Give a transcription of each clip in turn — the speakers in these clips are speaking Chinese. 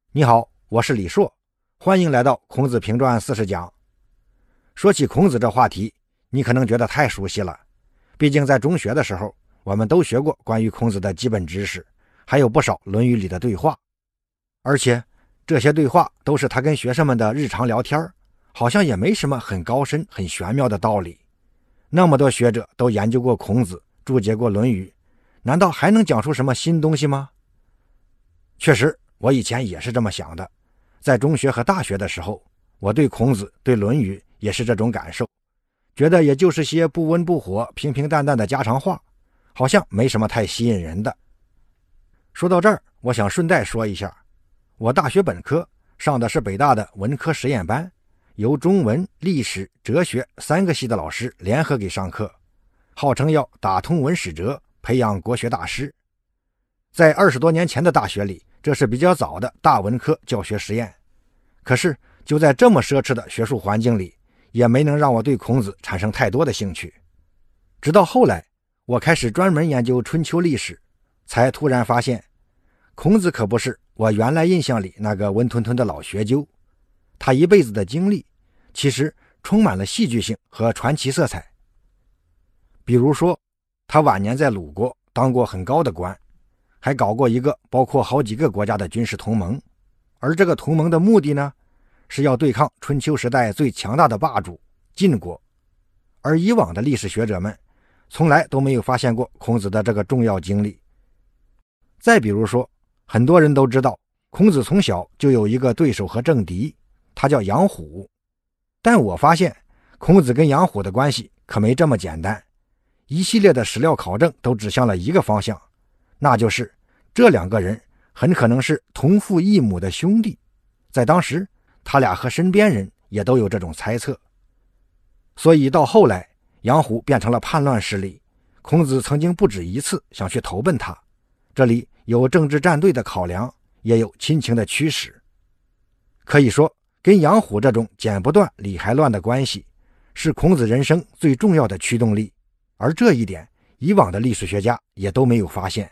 你好，我是李硕，欢迎来到孔子评传40讲。说起孔子这话题，你可能觉得太熟悉了，毕竟在中学的时候，我们都学过关于孔子的基本知识，还有不少《论语》里的对话，而且这些对话都是他跟学生们的日常聊天，好像也没什么很高深很玄妙的道理。那么多学者都研究过孔子，注解过《论语》，难道还能讲出什么新东西吗？确实，我以前也是这么想的，在中学和大学的时候，我对孔子对《论语》也是这种感受，觉得也就是些不温不火平平淡淡的家常话，好像没什么太吸引人的。说到这儿，我想顺带说一下，我大学本科上的是北大的文科实验班，由中文、历史、哲学3个系的老师联合给上课，号称要打通文史哲，培养国学大师。在20多年前的大学里，这是比较早的大文科教学实验。可是就在这么奢侈的学术环境里，也没能让我对孔子产生太多的兴趣。直到后来，我开始专门研究春秋历史，才突然发现，孔子可不是我原来印象里那个温吞吞的老学究。他一辈子的经历，其实充满了戏剧性和传奇色彩。比如说，他晚年在鲁国当过很高的官，还搞过一个包括好几个国家的军事同盟，而这个同盟的目的呢，是要对抗春秋时代最强大的霸主晋国。而以往的历史学者们从来都没有发现过孔子的这个重要经历。再比如说，很多人都知道孔子从小就有一个对手和政敌，他叫杨虎。但我发现孔子跟杨虎的关系可没这么简单，一系列的史料考证都指向了一个方向，那就是这2个人很可能是同父异母的兄弟。在当时，他俩和身边人也都有这种猜测。所以到后来，杨虎变成了叛乱势力，孔子曾经不止一次想去投奔他，这里有政治站队的考量，也有亲情的驱使。可以说，跟杨虎这种剪不断理还乱的关系，是孔子人生最重要的驱动力，而这一点以往的历史学家也都没有发现。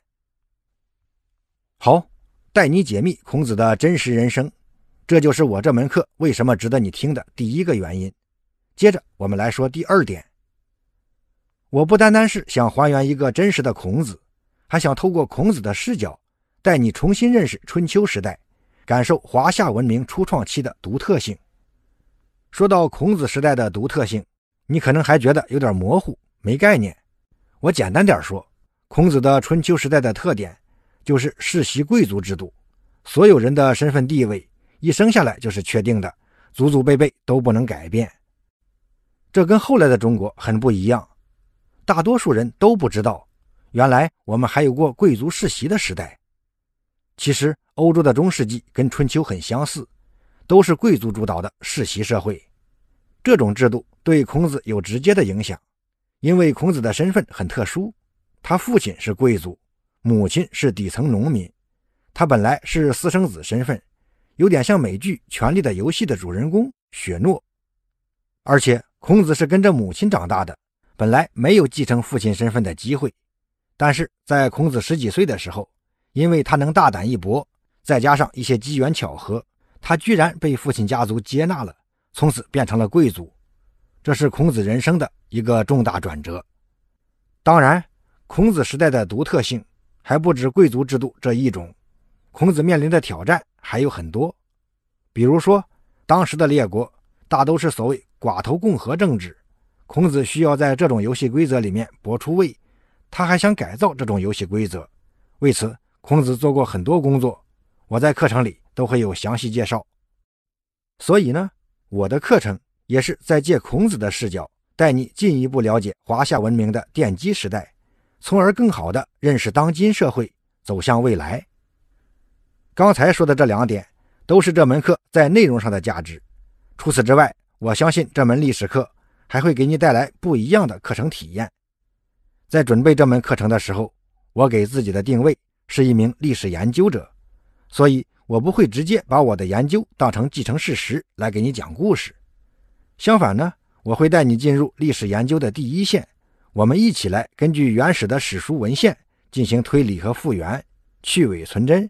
好，带你解密孔子的真实人生，这就是我这门课为什么值得你听的第一个原因。接着我们来说第2点。我不单单是想还原一个真实的孔子，还想透过孔子的视角，带你重新认识春秋时代，感受华夏文明初创期的独特性。说到孔子时代的独特性，你可能还觉得有点模糊，没概念。我简单点说，孔子的春秋时代的特点就是世袭贵族制度，所有人的身份地位一生下来就是确定的，祖祖辈辈都不能改变。这跟后来的中国很不一样，大多数人都不知道，原来我们还有过贵族世袭的时代。其实欧洲的中世纪跟春秋很相似，都是贵族主导的世袭社会。这种制度对孔子有直接的影响，因为孔子的身份很特殊，他父亲是贵族，母亲是底层农民，他本来是私生子身份，有点像美剧《权力的游戏》的主人公雪诺。而且孔子是跟着母亲长大的，本来没有继承父亲身份的机会，但是在孔子10几岁的时候，因为他能大胆一搏，再加上一些机缘巧合，他居然被父亲家族接纳了，从此变成了贵族。这是孔子人生的一个重大转折。当然，孔子时代的独特性还不止贵族制度这一种，孔子面临的挑战还有很多。比如说，当时的列国大都是所谓寡头共和政治，孔子需要在这种游戏规则里面搏出位，他还想改造这种游戏规则。为此，孔子做过很多工作，我在课程里都会有详细介绍。所以呢，我的课程也是在借孔子的视角，带你进一步了解华夏文明的奠基时代，从而更好地认识当今社会，走向未来。刚才说的这2点都是这门课在内容上的价值。除此之外，我相信这门历史课还会给你带来不一样的课程体验。在准备这门课程的时候，我给自己的定位是一名历史研究者，所以我不会直接把我的研究当成既成事实来给你讲故事。相反呢，我会带你进入历史研究的第一线，我们一起来根据原始的史书文献进行推理和复原，去伪存真，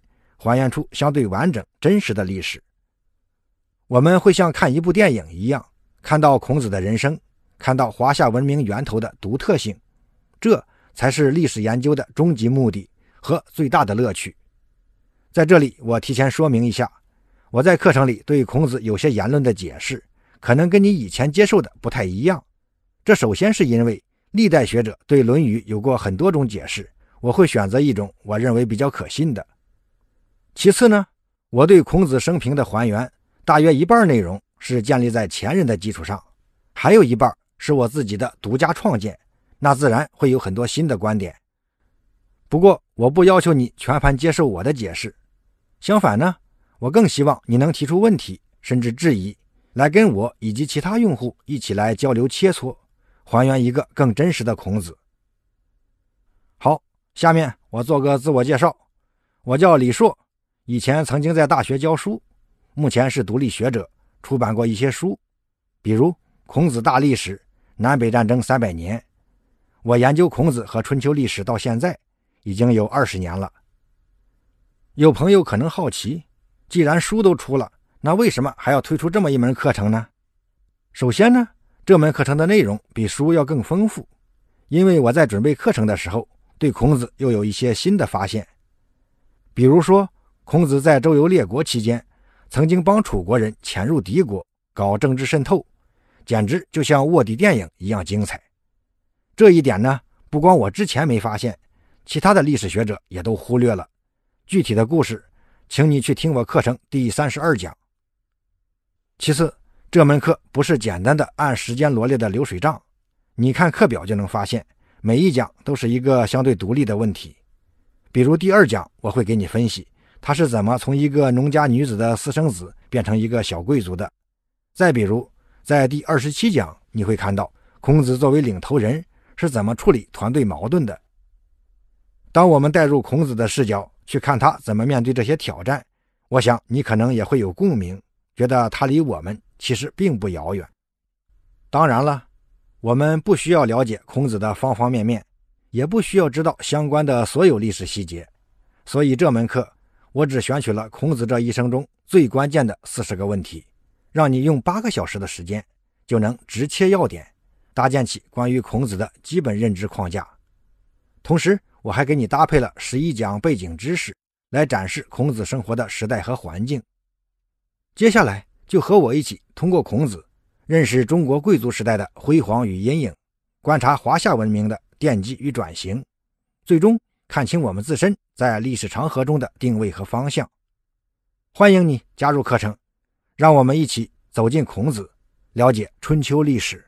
还原出相对完整真实的历史。我们会像看一部电影一样，看到孔子的人生，看到华夏文明源头的独特性，这才是历史研究的终极目的和最大的乐趣。在这里我提前说明一下，我在课程里对孔子有些言论的解释可能跟你以前接受的不太一样。这首先是因为历代学者对《论语》有过很多种解释，我会选择一种我认为比较可信的。其次呢，我对孔子生平的还原大约一半内容是建立在前人的基础上，还有一半是我自己的独家创建，那自然会有很多新的观点。不过我不要求你全盘接受我的解释，相反呢，我更希望你能提出问题甚至质疑，来跟我以及其他用户一起来交流切磋，还原一个更真实的孔子。好，下面我做个自我介绍，我叫李硕，以前曾经在大学教书，目前是独立学者，出版过一些书，比如《孔子大历史》《南北战争300年》。我研究孔子和春秋历史到现在已经有20年了。有朋友可能好奇，既然书都出了，那为什么还要推出这么一门课程呢？首先呢，这门课程的内容比书要更丰富，因为我在准备课程的时候，对孔子又有一些新的发现。比如说，孔子在周游列国期间，曾经帮楚国人潜入敌国，搞政治渗透，简直就像卧底电影一样精彩。这一点呢，不光我之前没发现，其他的历史学者也都忽略了。具体的故事，请你去听我课程第32讲。其次，这门课不是简单的按时间罗列的流水账，你看课表就能发现，每一讲都是一个相对独立的问题。比如第2讲，我会给你分析他是怎么从一个农家女子的私生子变成一个小贵族的。再比如，在第27讲，你会看到孔子作为领头人是怎么处理团队矛盾的。当我们带入孔子的视角去看他怎么面对这些挑战，我想你可能也会有共鸣，觉得他离我们其实并不遥远。当然了，我们不需要了解孔子的方方面面，也不需要知道相关的所有历史细节，所以这门课我只选取了孔子这一生中最关键的40个问题，让你用8个小时的时间就能直切要点，搭建起关于孔子的基本认知框架。同时我还给你搭配了11讲背景知识，来展示孔子生活的时代和环境。接下来就和我一起通过孔子认识中国贵族时代的辉煌与阴影，观察华夏文明的奠基与转型，最终看清我们自身在历史长河中的定位和方向。欢迎你加入课程，让我们一起走进孔子，了解春秋历史。